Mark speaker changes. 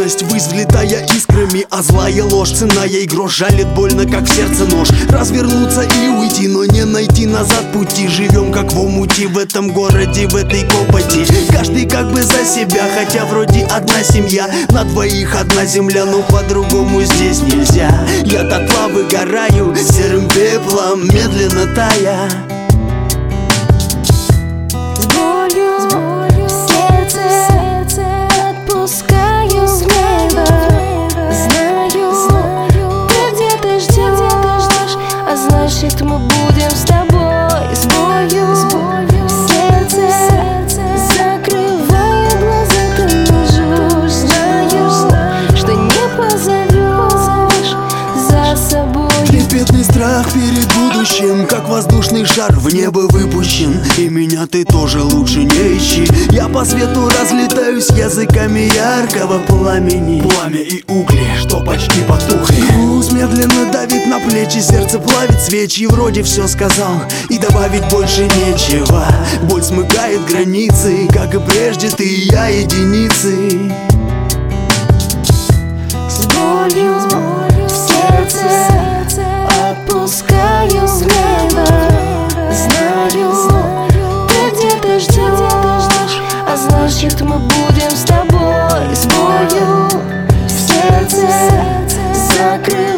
Speaker 1: Ненависть ввысь взлетая искрами, а злая ложь, цена ей грош. Жалит больно, как в сердце нож. Развернуться и уйти, но не найти назад пути. Живем как в омуте, в этом городе, в этой копоти. Каждый как бы за себя, хотя вроде одна семья. На двоих одна земля, но по-другому здесь нельзя. Я дотла выгораю, серым пеплом медленно тая.
Speaker 2: С болью в сердце отпускаю с неба. Знаю, ты где-то ждешь, а значит мы будем с тобой. С болью в сердце закрываю глаза, ты лжешь. Знаю, что не позовешь за собой.
Speaker 1: Трепетный страх перед будущим, как воздушный шар в небо выпущен. И меня ты тоже лучше не ищи. Я по свету разлетаюсь языками яркого пламени. Пламя и угли, что почти потухли. Груз медленно давит на плечи, сердце плавит свечи. Вроде все сказал, и добавить больше нечего. Боль смыкает границы, как и прежде ты и я единицы.
Speaker 2: С болью в сердце отпускаю с неба. Знаю, ты где-то ждешь, а значит мы будем с тобой. С болью в сердце закрываю